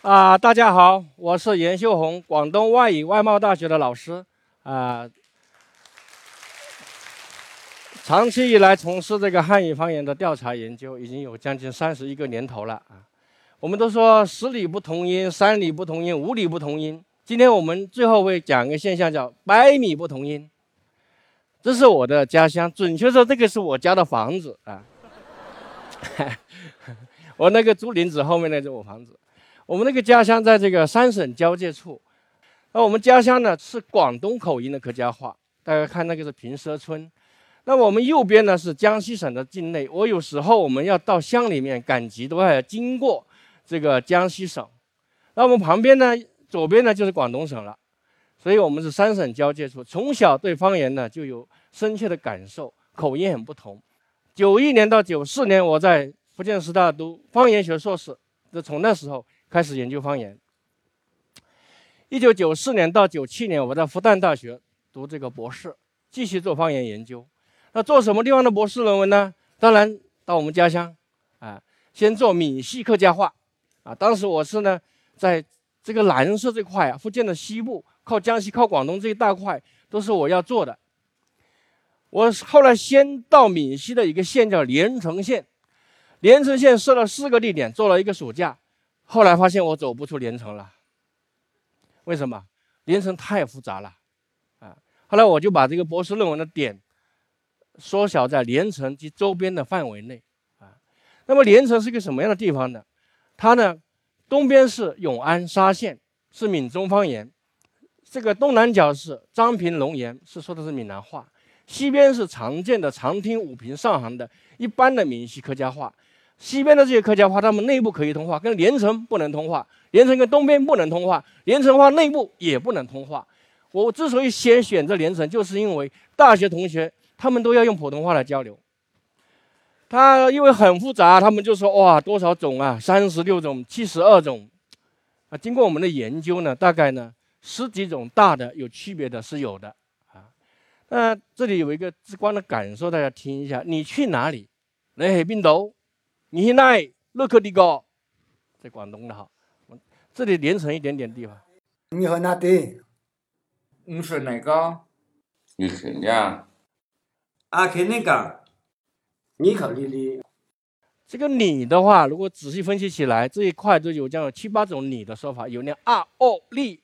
大家好，我是严秀红，广东外语外贸大学的老师。长期以来从事这个汉语方言的调查研究，已经有将近31个年头了啊。我们都说10里不同音，3里不同音，5里不同音。今天我们最后会讲一个现象，叫100米不同音。这是我的家乡，准确说，这个是我家的房子啊。我那个竹林子后面那是我房子。我们那个家乡在这个3省交界处。那我们家乡呢是广东口音的客家话，大家看那个是平畲村。那我们右边呢是江西省的境内，有时候我们要到乡里面赶集，都要经过这个江西省。那我们旁边呢，左边呢就是广东省了，所以我们是3省交界处。从小对方言呢就有深切的感受，口音很不同。91年到94年，我在福建师大读方言学硕士，就从那时候开始研究方言。1994年到97年，我在复旦大学读这个博士，继续做方言研究。那做什么地方的博士论文呢？当然到我们家乡先做闽系客家话当时我是呢在这个蓝色这块福建的西部，靠江西靠广东这一大块都是我要做的。我后来先到闽西的一个县叫连城县，连城县设了4个地点，做了一个暑假。后来发现我走不出连城了，为什么？连城太复杂了后来我就把这个博士论文的点缩小在连城及周边的范围内那么连城是个什么样的地方呢？它呢东边是永安沙县，是闽中方言，这个东南角是漳平龙岩，是说的是闽南话，西边是常见的长汀武平上杭的一般的闽系客家话。西边的这些客家话，他们内部可以通话，跟连城不能通话，连城跟东边不能通话，连城话内部也不能通话。我之所以先选择连城，就是因为大学同学他们都要用普通话来交流，他因为很复杂，他们就说哇多少种36种72种经过我们的研究呢，大概呢10几种大的有区别的是有的这里有一个直观的感受，大家听一下。你去哪里？你去邊度？你去哪里？乐克地高，在广东的这里连成一点点地方。 你去哪里？ 你是哪个？ 你是哪？ 去那个？你去里里？ 这个你的话，如果仔细分析起来，这一块都有7、8种你的说法，有那里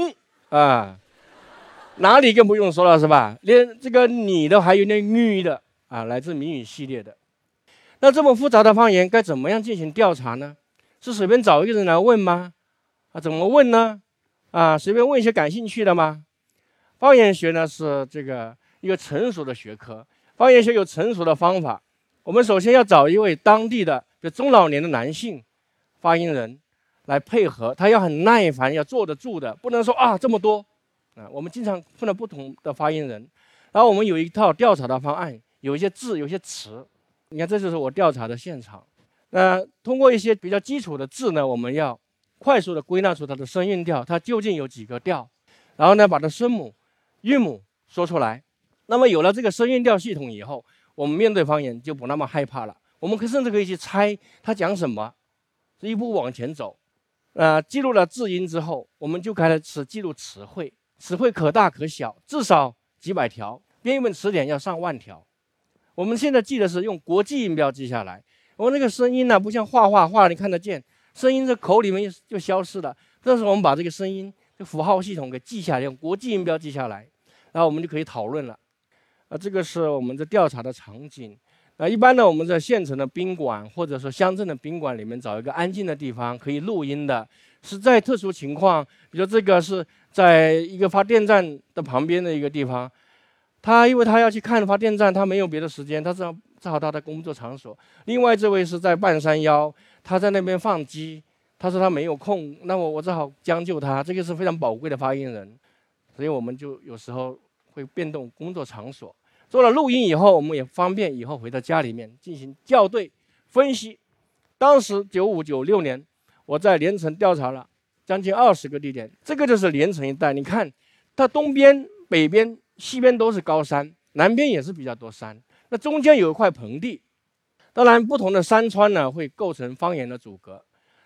哪里更不用说了是吧？连这个你的还有那语的来自闽语系列的。那这么复杂的方言该怎么样进行调查呢？是随便找一个人来问吗？怎么问呢？随便问一些感兴趣的吗？方言学呢是这个一个成熟的学科，方言学有成熟的方法。我们首先要找一位当地的中老年的男性发音人来配合，他要很耐烦，要坐得住的，不能说这么多我们经常碰到不同的发音人，然后我们有一套调查的方案，有一些字，有一些词。你看，这就是我调查的现场。通过一些比较基础的字呢，我们要快速的归纳出它的声韵调，它究竟有几个调，然后呢，把它声母、韵母说出来。那么有了这个声韵调系统以后，我们面对方言就不那么害怕了。我们甚至可以去猜他讲什么，一步往前走。记录了字音之后，我们就开始记录词汇，词汇可大可小，至少几百条，编一本词典要上万条。我们现在记的是用国际音标记下来，我那个声音呢，不像画你看得见，声音在口里面就消失了。这时候我们把这个声音的符号系统给记下来，用国际音标记下来，然后我们就可以讨论了。这个是我们的调查的场景。一般呢，我们在县城的宾馆或者说乡镇的宾馆里面找一个安静的地方可以录音的。实在特殊情况，比如这个是在一个发电站的旁边的一个地方，因为他要去看发电站，他没有别的时间，他正好他的工作场所。另外这位是在半山腰，他在那边放鸡，他说他没有空，那我只好将就他。这个是非常宝贵的发言人，所以我们就有时候会变动工作场所。做了录音以后，我们也方便以后回到家里面进行校对分析。当时95、96年，我在连城调查了将近20个地点，这个就是连城一带。你看，它东边、北边、西边都是高山，南边也是比较多山，那中间有一块盆地。当然，不同的山川呢会构成方言的阻隔。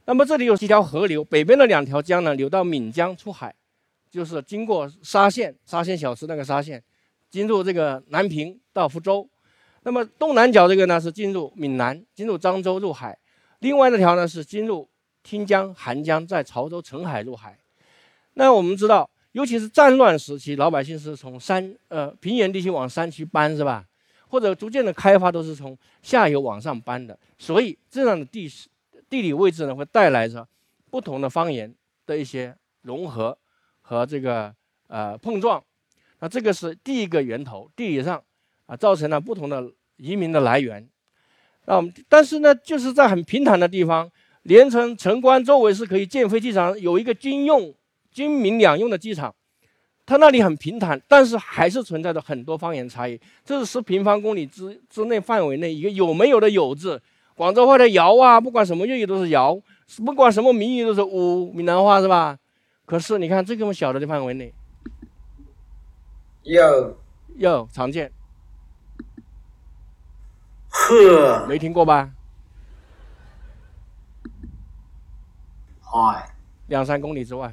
那么这里有几条河流，北边的2条江呢流到岷江出海，就是经过沙县小吃那个沙县，进入这个南平到福州。那么东南角这个呢是进入闽南，进入漳州入海。另外那条呢是进入汀江、韩江，在潮州澄海入海。那我们知道，尤其是战乱时期，老百姓是从平原地区往山区搬，是吧？或者逐渐的开发都是从下游往上搬的，所以这样的地理位置呢，会带来着不同的方言的一些融合和这个碰撞。那这个是第一个源头，地理上造成了不同的移民的来源。但是呢，就是在很平坦的地方，连城、城关周围是可以建飞机场，有一个军民两用的机场。它那里很平坦，但是还是存在着很多方言差异。这是10平方公里之内范围内一个有没有的有字。广州话的窑啊，不管什么粤语都是窑，不管什么闽语都是吴，闽南话是吧？可是你看这么小的范围内，有常见， 呵， 没听过吧嗨 ？2、3公里之外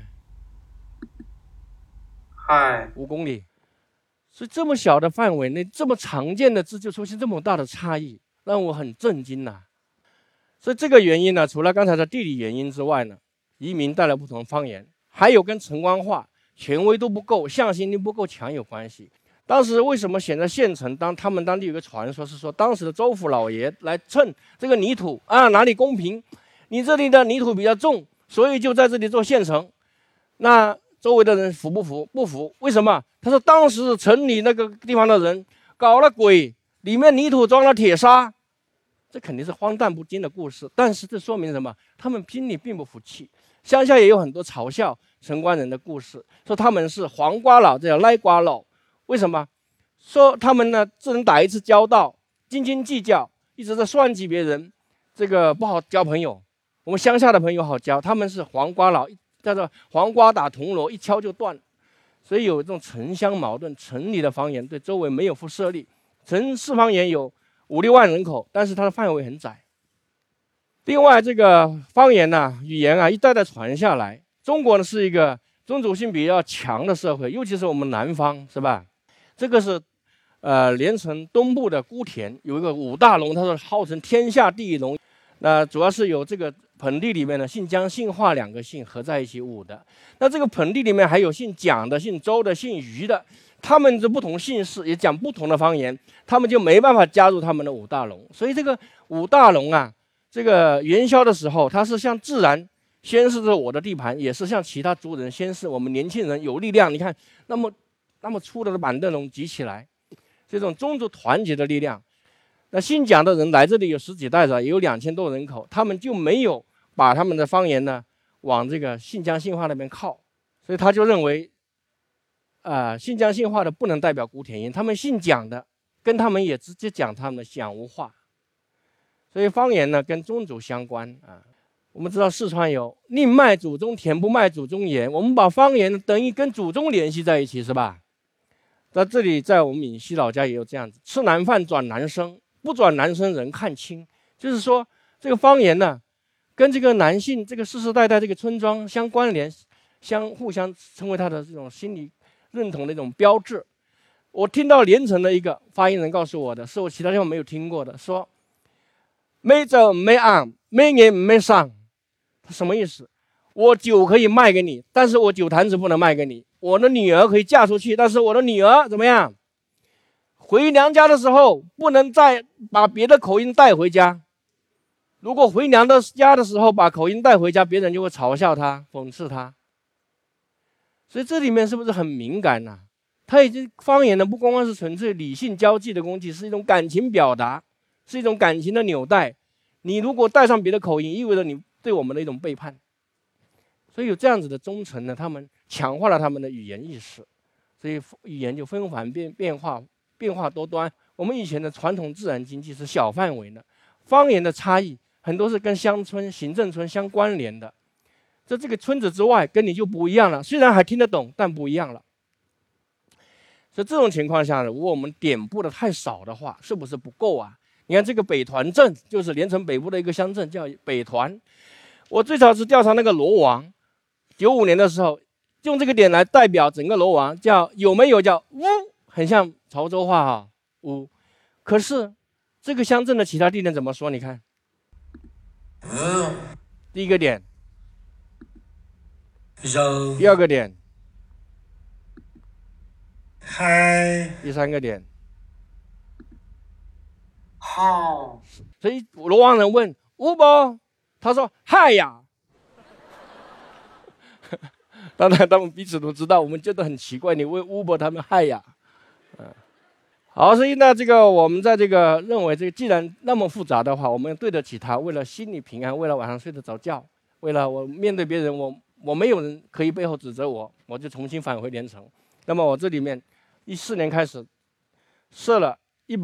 嗨 ，5公里，所以这么小的范围内，这么常见的字就出现这么大的差异，让我很震惊呐。所以这个原因呢，除了刚才的地理原因之外呢，移民带来不同的方言，还有跟城关化权威度不够、向心力不够强有关系。当时为什么选择县城？他们当地有个传说是说，当时的州府老爷来称这个泥土啊哪里公平，你这里的泥土比较重，所以就在这里做县城。那周围的人服不服？不服。为什么？他说当时城里那个地方的人搞了鬼，里面泥土装了铁砂。这肯定是荒诞不经的故事，但是这说明什么？他们心里并不服气。乡下也有很多嘲笑城关人的故事，说他们是黄瓜佬，这叫赖瓜佬。为什么？说他们呢只能打一次交道，斤斤计较，一直在算计别人，这个不好交朋友。我们乡下的朋友好交，他们是黄瓜佬，叫做黄瓜打铜锣，一敲就断。所以有这种城乡矛盾，城里的方言对周围没有辐射力，城市方言有5、6万人口，但是它的范围很窄。另外，这个方言呢、语言啊，一代代传下来。中国呢是一个宗族性比较强的社会，尤其是我们南方，是吧？这个是连城东部的姑田有一个5大龙，它是号称天下第一龙。那主要是有这个盆地里面的姓姜、姓华2个姓合在一起5的。那这个盆地里面还有姓蒋的、姓周的、姓于的。他们的不同姓氏也讲不同的方言，他们就没办法加入他们的5大龙。所以这个5大龙啊，这个元宵的时候，它是向自然宣示着我的地盘，也是向其他族人宣示我们年轻人有力量。你看，那么粗的板凳龙举起来，这种宗族团结的力量。那姓蒋的人来这里有10几代了，也有2000多人口，他们就没有把他们的方言呢往这个姓姜姓华那边靠，所以他就认为。姓姜姓华的不能代表古田音，他们姓蒋的跟他们也直接讲他们的蒋吴话，所以方言呢跟宗族相关啊。我们知道四川有宁卖祖宗田不卖祖宗盐，我们把方言等于跟祖宗联系在一起，是吧？在这里，在我们闽西老家也有这样子，吃南饭转南生，不转南生人看清，就是说这个方言呢跟这个男性这个世世代代这个村庄相关联，互相成为他的这种心理认同的一种标志。我听到连城的一个发言人告诉我的，是我其他地方没有听过的，说没走没按没年没上，他什么意思？我酒可以卖给你，但是我酒坛子不能卖给你。我的女儿可以嫁出去，但是我的女儿怎么样？回娘家的时候不能再把别的口音带回家。如果回娘家的时候把口音带回家，别人就会嘲笑他、讽刺他。所以这里面是不是很敏感呢？它已经方言呢，不光光是纯粹理性交际的工具，是一种感情表达，是一种感情的纽带。你如果带上别的口音，意味着你对我们的一种背叛。所以有这样子的忠诚呢，他们强化了他们的语言意识，所以语言就纷繁变化多端。我们以前的传统自然经济是小范围的，方言的差异很多是跟乡村、行政村相关联的。在这个村子之外跟你就不一样了，虽然还听得懂，但不一样了。所以这种情况下呢，如果我们点布的太少的话，是不是不够啊？你看这个北团镇就是连城北部的一个乡镇，叫北团。 我最早是调查那个罗王，95年的时候，用这个点来代表整个罗王，叫有没有叫乌，很像潮州话哈乌。可是这个乡镇的其他地点怎么说？你看，第一个点，第二个点，第三个点， 好， 所以罗王人问乌不？他说嗨呀。当然他们彼此都知道，我们觉得很奇怪，你问乌不，他们嗨呀。好，所以呢，这个我们在这个认为，这个既然那么复杂的话，我们对得起他，为了心理平安，为了晚上睡得着觉，为了我面对别人，我没有人可以背后指责我，我就重新返回连城。那么我这里面14年开始设了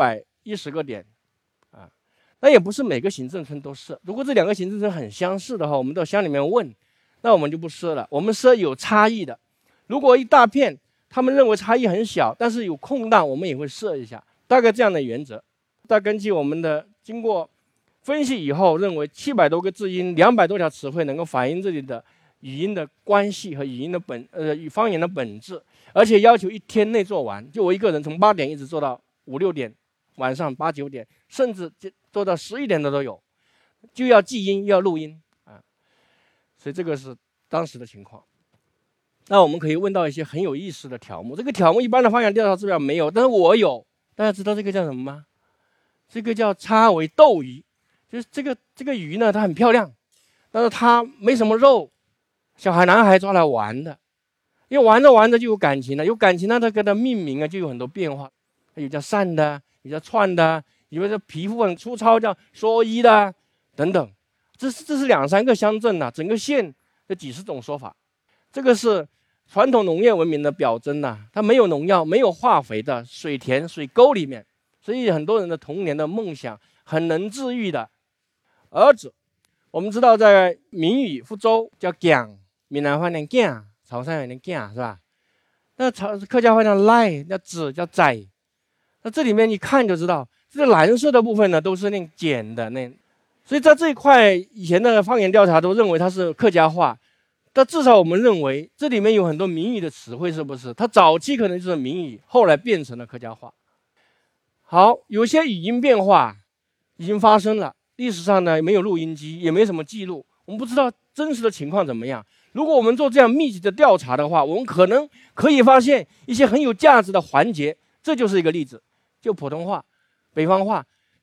110个点啊，那也不是每个行政村都设。如果这2个行政村很相似的话，我们到乡里面问，那我们就不设了。我们设有差异的，如果一大片他们认为差异很小，但是有空档，我们也会设一下，大概这样的原则。再根据我们的经过分析以后，认为700多个字音，200多条词汇能够反映这里的语音的关系和语音的方言的本质，而且要求1天内做完。就我一个人从8点一直做到5、6点，晚上8、9点，甚至做到11点的都有，就要记音，要录音啊。所以这个是当时的情况。那我们可以问到一些很有意思的条目，这个条目一般的方言调查资料没有，但是我有。大家知道这个叫什么吗？这个叫叉尾斗鱼，就是这个鱼呢，它很漂亮，但是它没什么肉，小男孩抓来玩的，因为玩着玩着就有感情了，有感情呢，它给它命名啊，就有很多变化，有叫扇的，有叫串的，有的皮肤很粗糙叫蓑衣的等等。这是2、3个乡镇整个县有几十种说法。这个是传统农业文明的表征它没有农药，没有化肥的水田水沟里面，所以很多人的童年的梦想很能治愈的。儿子，我们知道在闽语福州叫囝，闽南话念囝，潮汕也念囝，是吧？那客家话叫赖，叫子，叫仔。那这里面一看就知道，这个蓝色的部分呢都是念简的那，所以在这一块以前的方言调查都认为它是客家话。但至少我们认为这里面有很多闽语的词汇，是不是？它早期可能就是闽语，后来变成了客家话。好，有些语音变化已经发生了，历史上呢没有录音机，也没什么记录，我们不知道真实的情况怎么样。如果我们做这样密集的调查的话，我们可能可以发现一些很有价值的环节。这就是一个例子，就普通话、北方话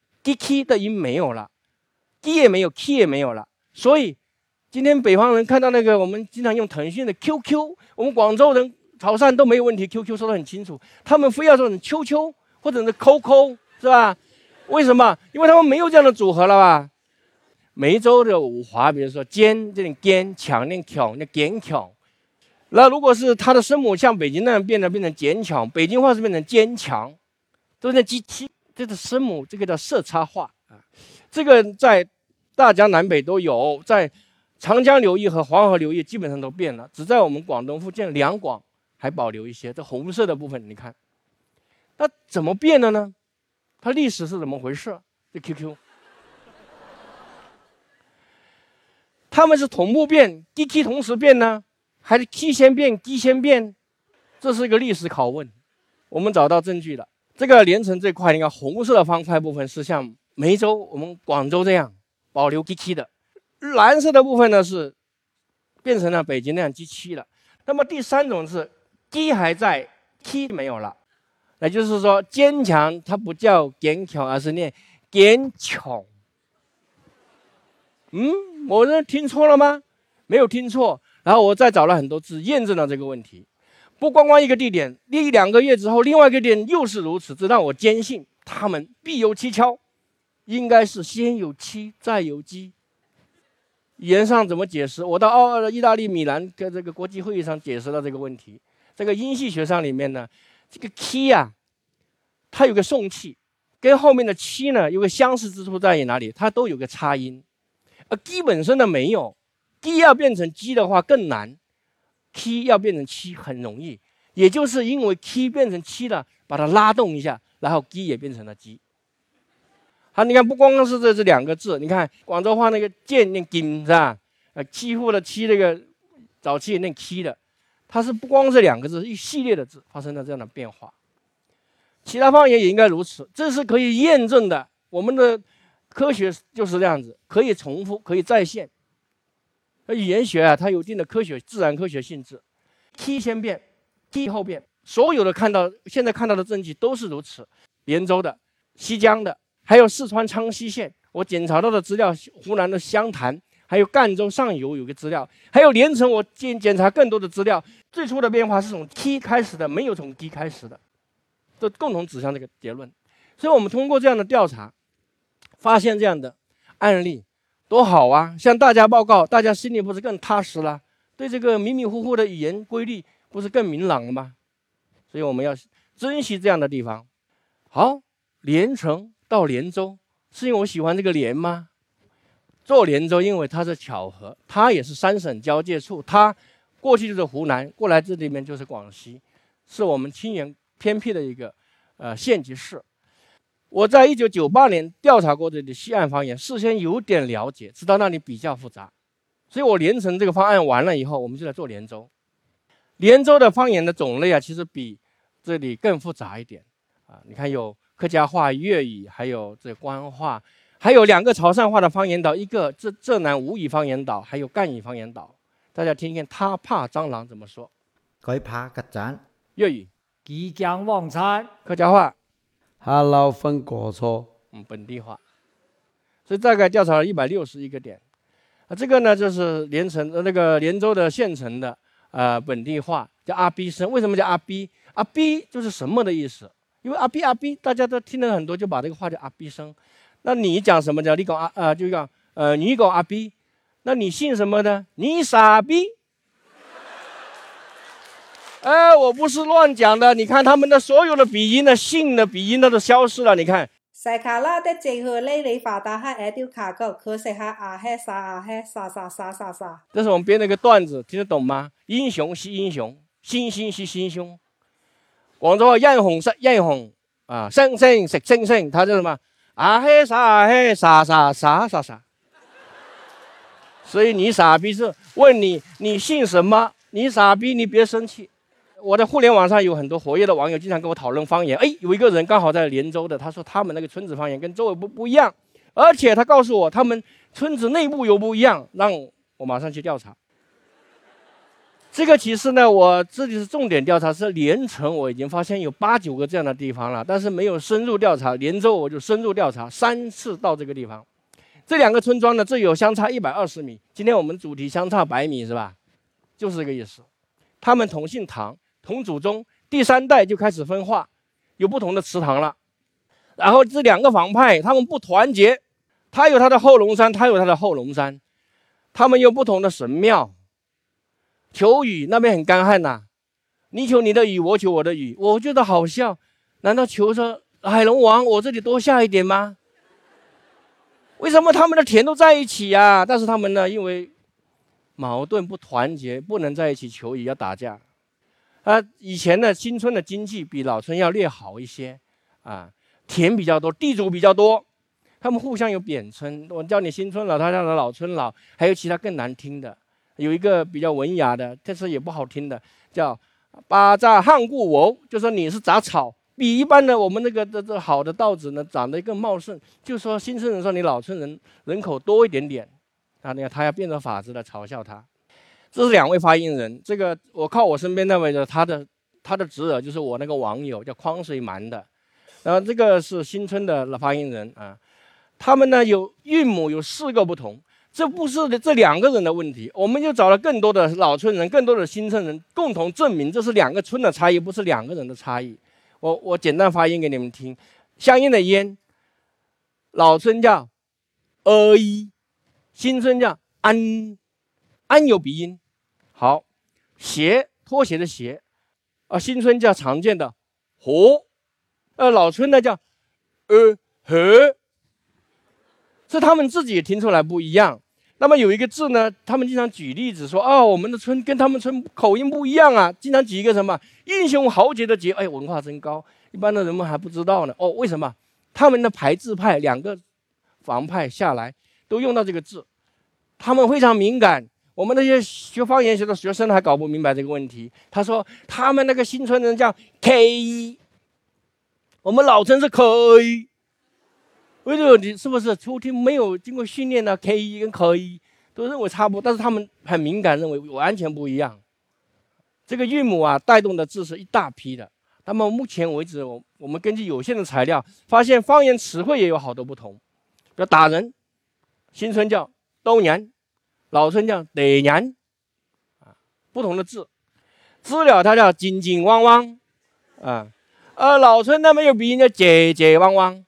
，k 的音没有了 ，g 也没有 ，k 也没有了，所以。今天北方人看到那个我们经常用腾讯的 QQ， 我们广州人、潮汕都没有问题 ，QQ 说得很清楚，他们非要说成秋秋或者是 QQ， 是吧？为什么？因为他们没有这样的组合了吧？梅州的五华，比如说尖这点尖，强念强，那尖强。那如果是它的声母像北京那样变成尖强，北京话是变成坚强，都是机器，这个声母这个叫色差化啊。这个在大江南北都有，在长江流域和黄河流域基本上都变了，只在我们广东福建两广还保留一些。这红色的部分，你看，那怎么变的呢？它历史是怎么回事？这 QQ， 他们是同步变 ，DK 同时变呢，还是 K 先变 ，D 先变？这是一个历史拷问。我们找到证据了。这个连城这块，你看红色的方块部分是像梅州、我们广州这样保留 DK 的。蓝色的部分呢是变成了北京那样G7了。那么第3种是 G 还在 K 没有了，那就是说坚强它不叫坚强，而是念坚强。我这听错了吗？没有听错。然后我再找了很多字验证了这个问题。不光光一个地点，1、2个月之后，另外一个地点又是如此，这让我坚信他们必有蹊跷，应该是先有七再有鸡。语言上怎么解释？我到意大利米兰跟这个国际会议上解释了这个问题。这个音系学上里面呢，这个 key 它有个送气，跟后面的七呢有个相似之处在于哪里？它都有个擦音，而 g 本身的没有。g 要变成 g 的话更难 ，k 要变成七很容易，也就是因为 k 变成七了，把它拉动一下，然后 g 也变成了 g。好，你看不光是这2个字，你看广州话那个剑念金是吧？ 欺负的欺那个早期也念欺的，它是不光是2个字，一系列的字发生了这样的变化。其他方言也应该如此，这是可以验证的。我们的科学就是这样子，可以重复，可以再现。而语言学啊，它有一定的自然科学性质。T 先变 ，T 后变，所有的现在看到的证据都是如此。连州的、西江的，还有四川昌溪县，我检查到的资料，湖南的湘潭，还有赣州上游有个资料，还有连城，我检查更多的资料。最初的变化是从 T 开始的，没有从 D 开始的，都共同指向这个结论。所以我们通过这样的调查，发现这样的案例，多好啊！向大家报告，大家心里不是更踏实了？对这个迷迷糊糊的语言规律，不是更明朗了吗？所以我们要珍惜这样的地方。好，连城到连州，是因为我喜欢这个连吗？做连州，因为它是巧合，它也是3省交界处，它过去就是湖南，过来这里面就是广西，是我们清远偏僻的一个县级市。我在1998年调查过这里的西岸方言，事先有点了解，知道那里比较复杂，所以我连城这个方案完了以后，我们就来做连州。连州的方言的种类啊，其实比这里更复杂一点啊。你看有客家话、粤语，还有这官话，还有2个潮汕话的方言岛，一个浙南吴语方言岛，还有赣语方言岛。大家听听他怕蟑螂怎么说？ 佢怕曱甴。 粤语、 即将忘餐。 客家话、 Hello 分果错， 本地话。所以大概调查了161个点。这个呢就是连州的县城的本地话，叫阿 B 声。为什么叫阿 B？ 阿 B 就是什么的意思？因为阿 B 阿 B 大家都听了很多，就把这个话叫阿 B 声。那你讲什么叫你讲就讲你讲阿 B， 那你姓什么呢？你傻逼。我不是乱讲的，你看他们的所有的鼻音的姓的鼻音都消失了，你看。 塞卡拉的这和类类法达哈爱丢卡狗，可是哈啊嘿啥啊嘿啥啥啥啥啥。 这是我们编的一个段子，听得懂吗？英雄是英雄，星星是星星。广州话艳红是艳红啊，星星是星星，它叫什么？啊嘿啥啊嘿啥啥啥啥啥。所以你傻逼是问你姓什么？你傻逼，你别生气。我在互联网上有很多活跃的网友，经常跟我讨论方言。有一个人刚好在连州的，他说他们那个村子方言跟周围不一样，而且他告诉我他们村子内部有不一样，让我马上去调查。这个其实呢，我这里是重点调查，是连城我已经发现有8、9个这样的地方了，但是没有深入调查。连州我就深入调查3次到这个地方。这2个村庄呢，这有相差120米。今天我们主题相差100米是吧？就是这个意思。他们同姓唐。同祖宗，第3代就开始分化，有不同的祠堂了。然后这2个房派，他们不团结，他有他的后龙山，他有他的后龙山，他们有不同的神庙。求雨那边很干旱呐，你求你的雨，我求我的雨，我觉得好笑。难道求说海龙王，我这里多下一点吗？为什么他们的田都在一起啊？但是他们呢，因为矛盾不团结，不能在一起求雨，要打架。以前的新村的经济比老村要略好一些啊，田比较多，地主比较多，他们互相有贬称。我叫你新村老，他叫你老村老，还有其他更难听的，有一个比较文雅的，但是也不好听的，叫巴扎汉固我，就说你是杂草，比一般的我们那个这好的稻子呢长得更茂盛。就说新村人说你老村人人口多一点点，你看他要变着法子的嘲笑他。这是2位发言人，这个我靠我身边那位的他的侄儿就是我那个网友叫匡水蛮的，然后这个是新村的发言人啊，他们呢有韵母有4个不同，这不是这2个人的问题，我们就找了更多的老村人、更多的新村人共同证明这是2个村的差异，不是2个人的差异。我简单发音给你们听，相应的烟，老村叫一，新村叫安，安有鼻音。好，鞋拖鞋的鞋，新村叫常见的和，老村呢叫和，是他们自己也听出来不一样。那么有一个字呢，他们经常举例子说，我们的村跟他们村口音不一样啊，经常举一个什么英雄豪杰的杰，文化真高，一般的人们还不知道呢。为什么？他们的排字派2个房派下来都用到这个字，他们非常敏感。 我们那些学方言学的学生还搞不明白这个问题。他说他们那个新村人叫 K1， 我们老村是 K1。为什么你是不是初听没有经过训练的 K1 跟 K1 都认为差不多，但是他们很敏感，认为完全不一样。这个韵母啊带动的字是一大批的。那么目前为止，我们根据有限的材料，发现方言词汇也有好多不同。比如打人，新村叫兜年，老村叫得年，不同的字。知了它叫紧紧汪汪，而老村那边有鼻音叫姐姐汪汪，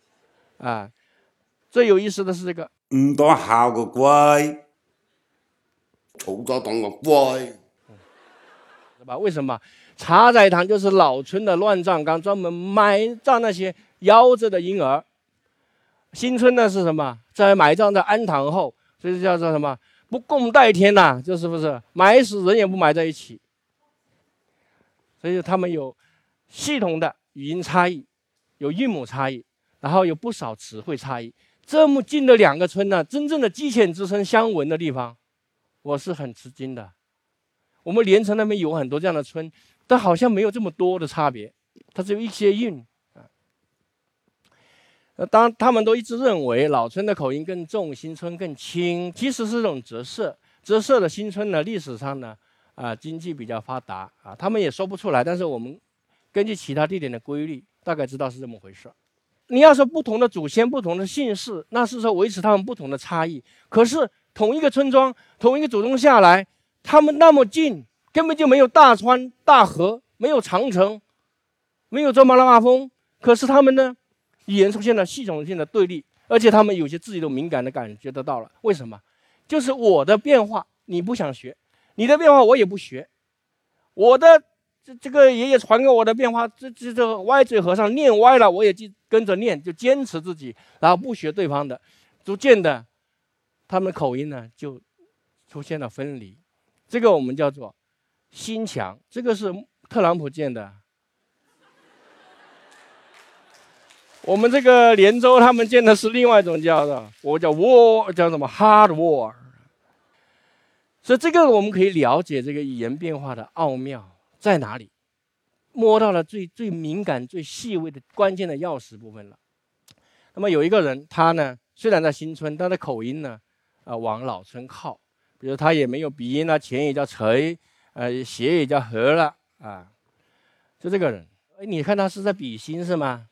最有意思的是这个， 唔當校個乖，嘈咗當個乖， 是吧？为什么？茶载堂就是老村的乱葬岗，专门埋葬那些夭折的婴儿。新村呢是什么？在埋葬在安堂后，所以叫做什么？不共戴天呐，就是不是埋死人也不埋在一起。所以他们有系统的语音差异，有韵母差异，然后有不少词汇差异。这么近的两个村呢，真正的鸡犬之声相闻的地方，我是很吃惊的。我们连城那边有很多这样的村，但好像没有这么多的差别，它只有一些韵。当他们都一致认为老村的口音更重，新村更轻，其实是这种折射。折射的新村呢，历史上呢，经济比较发达他们也说不出来，但是我们根据其他地点的规律，大概知道是这么回事。你要说不同的祖先、不同的姓氏，那是说维持他们不同的差异。可是同一个村庄、同一个祖宗下来，他们那么近，根本就没有大川大河，没有长城，没有珠穆朗玛峰，可是他们呢，语言出现了系统性的对立，而且他们有些自己都敏感的感觉得到了。为什么？就是我的变化你不想学，你的变化我也不学，我的这个爷爷传给我的变化，这歪嘴和尚念歪了，我也跟着念，就坚持自己，然后不学对方的，逐渐的，他们口音呢就出现了分离。这个我们叫做心墙，这个是特朗普建的。我们这个连州他们建的是另外一种叫的，我叫 war， 叫什么 hard war。所以这个我们可以了解这个语言变化的奥妙在哪里，摸到了最敏感、最细微的关键的钥匙部分了。那么有一个人，他呢虽然在新村，他的口音呢，往老村靠。比如他也没有鼻音啊，前也叫垂，斜也叫合了就这个人，你看他是在比心是吗？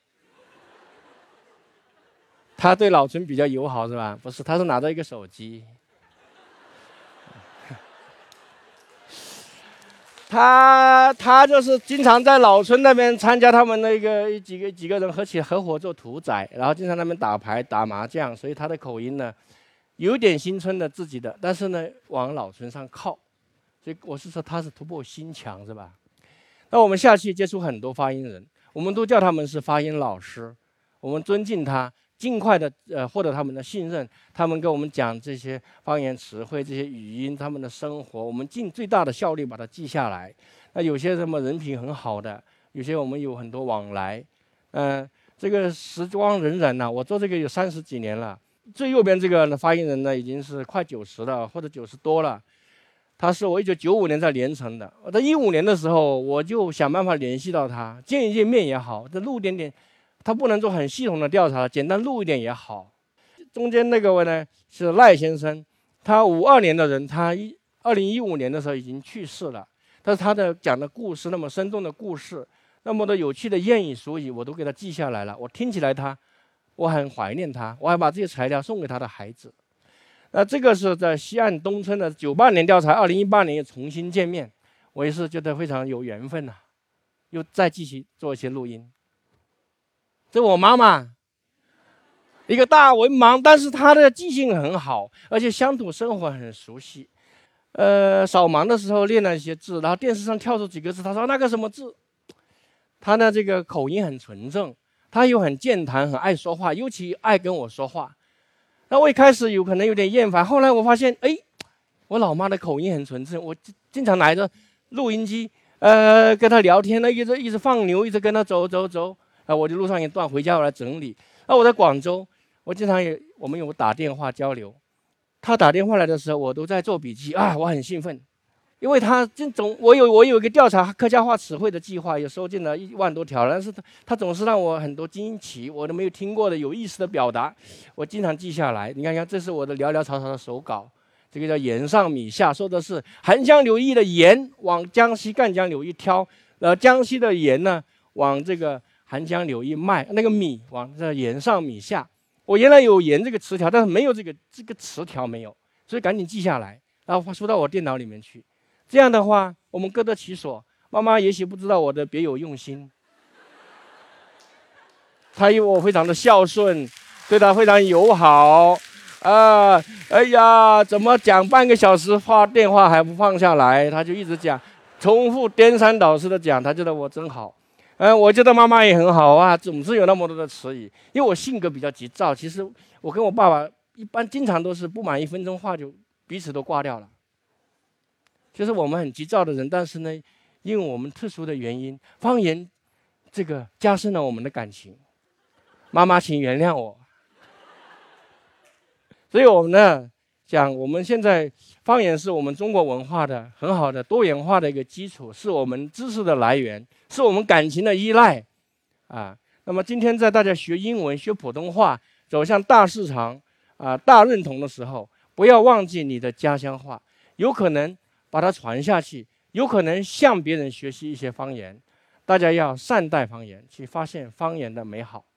他对老村比较友好是吧？不是，他是拿着一个手机。他就是经常在老村那边参加他们那个几个人合伙做屠宰，然后经常那边打牌打麻将，所以他的口音呢有点新村的自己的，但是呢往老村上靠，所以我是说他是突破心墙是吧？那我们下去接触很多发音人，我们都叫他们是发音老师，我们尊敬他，尽快的获得他们的信任，他们跟我们讲这些方言词汇、这些语音，他们的生活，我们尽最大的效率把它记下来。那有些什么人品很好的，有些我们有很多往来，这个时光荏苒呐，我做这个有30几年了。最右边这个发言人呢，已经是快90了，或者90多了。他是我1995年在连城的，我在15年的时候，我就想办法联系到他，见一见面也好，再录点，他不能做很系统的调查，简单录一点也好。中间那个呢是赖先生，他52年的人，他2015年的时候已经去世了，但是他的讲的故事那么生动的故事，那么多有趣的谚语俗语，我都给他记下来了。我听起来我很怀念他，我还把这些材料送给他的孩子。那这个是在西岸东村的98年调查，2018年又重新见面，我也是觉得非常有缘分又再继续做一些录音。这我妈妈，一个大文盲，但是她的记性很好，而且乡土生活很熟悉。扫盲的时候练了一些字，然后电视上跳出几个字，她说那个什么字，她的这个口音很纯正，她又很健谈，很爱说话，尤其爱跟我说话。那我一开始可能有点厌烦，后来我发现，我老妈的口音很纯正，我经常拿着录音机，跟她聊天，一直放牛，一直跟她走，我就录上一段，回家我来整理。那我在广州，我经常我们有打电话交流， 他打电话来的时候，我都在做笔记啊，我很兴奋，因为他我有一个调查客家话词汇的计划，也收进了1万多条，但是他总是让我很多惊奇，我都没有听过的有意思的表达，我经常记下来。你看看，这是我的寥寥草草的手稿，这个叫盐上米下，说的是韩江流域的盐往江西赣江流域挑，江西的盐呢往这个韩江流域卖，那个米往这盐上米下。我原来有盐这个词条，但是没有这个词条没有，所以赶紧记下来，然后输到我电脑里面去。这样的话，我们各得其所。妈妈也许不知道我的别有用心，她以为我非常的孝顺，对她非常友好啊。哎呀，怎么讲半个小时电话还不放下来？她就一直讲，重复颠三倒四的讲，她觉得我真好。我觉得妈妈也很好啊，总是有那么多的词语。因为我性格比较急躁，其实我跟我爸爸一般经常都是不满1分钟话就彼此都挂掉了。就是我们很急躁的人，但是呢，因为我们特殊的原因，方言这个加深了我们的感情。妈妈，请原谅我。所以我们呢讲，我们现在方言是我们中国文化的很好的多元化的一个基础，是我们知识的来源，是我们感情的依赖啊。那么今天在大家学英文、学普通话、走向大市场啊、大认同的时候，不要忘记你的家乡话，有可能把它传下去，有可能向别人学习一些方言。大家要善待方言，去发现方言的美好。